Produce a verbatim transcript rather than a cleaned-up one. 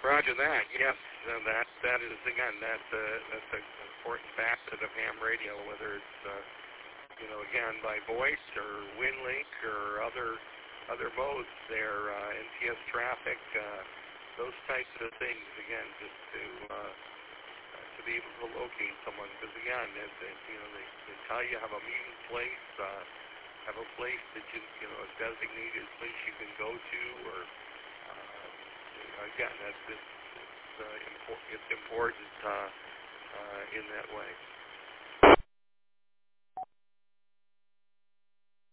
Roger that. Yes, uh, that that is again that uh, that's an important facet of ham radio. Whether it's uh, you know again by voice or WinLink or other other modes, there uh, N T S traffic, uh, those types of things. Again, just to uh, to be able to locate someone, because again, it, it, you know they, they tell you have a meeting place, uh, have a place that you you know a designated place you can go to, or again, that's it's, it's, uh, impor- it's important uh, uh, in that way.